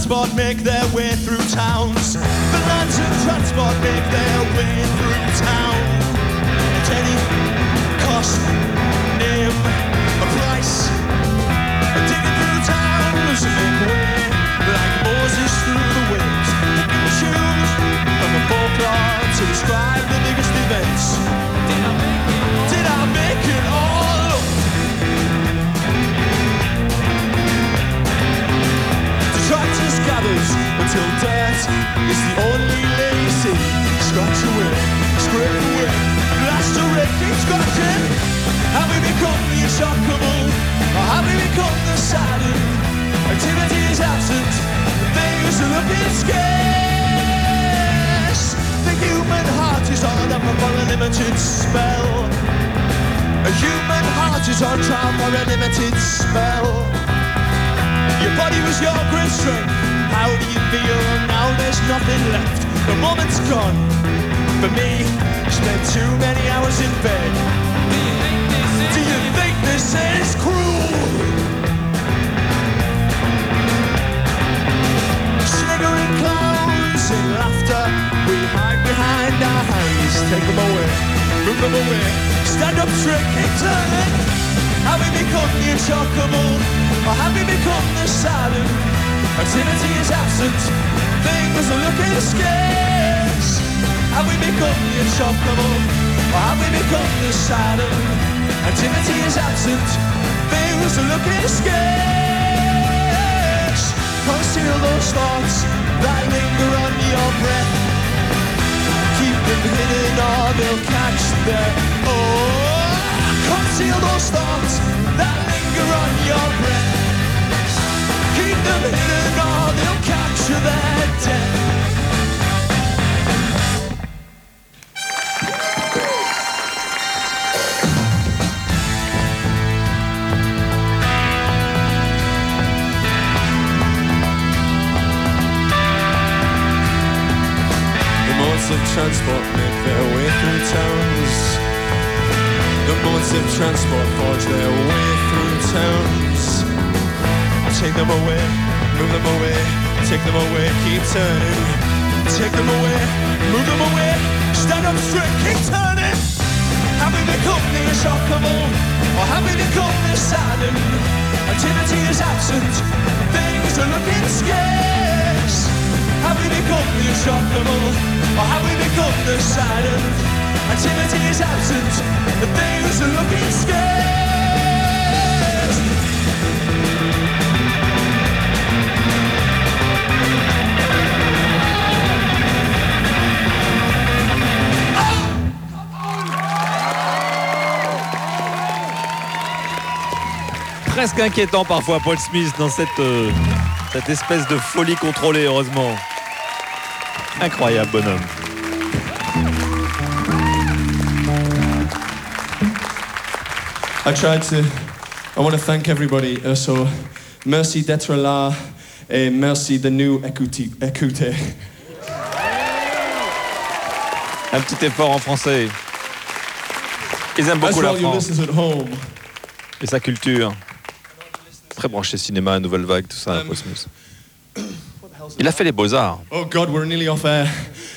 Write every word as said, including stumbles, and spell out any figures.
transport make their way through towns. The lads of transport make their way through town. At any cost, name, a price. Digging through towns and make way like Moses through the waves. Picking the shoes from the folklore to describe the biggest events. Did I make it? Did I make it all up? The tractors gathers until dirt is the only layer you see. Scratch away, scrape away, blast away, keep scratching. Have we become the inshockable? Or have we become the saddened? Activity is absent, things are looking scarce. The human heart is on up for a limited spell. A human heart is on trial for a limited spell. Your body was your great strength. How do you feel now there's nothing left? The moment's gone. For me, spent too many hours in bed. Do you think this is cruel? Sniggering clowns and laughter, we hide behind our hands. Take them away, move them away. Stand up straight, keep turning. Have we become the inshockable? Or have we become the saddened? Activity is absent, things are looking scarce. Have we become the inshockable? Or have we become the saddened? Activity is absent, things are looking scarce. Conceal those thoughts that linger on your breath. Keep them hidden or they'll catch their oh. Conceal those thoughts that linger on your breath. Keep them hidden or they'll capture their death. Of transport make their way through towns. The modes of transport forge their way through towns. Take them away, move them away, take them away, keep turning. Take them away, move them away, stand up straight, keep turning. Have we become the inshockable? Or have we become the saddened? Activity is absent, things are looking scarce. Have we become the inshockable? Or have we become the saddened? Activity is absent, the things are looking scarce. Presque inquiétant parfois Paul Smith dans cette, euh, cette espèce de folie contrôlée, heureusement. Incroyable bonhomme. I tried to, I want to thank everybody. Uh, so, merci d'être là et merci de nous écouter. écouter. Un petit effort en français. Ils aiment beaucoup la France et sa culture. Très branché cinéma, nouvelle vague, tout ça, um, Paul Smith. Il a fait les Beaux-Arts. Oh God, we're nearly off air.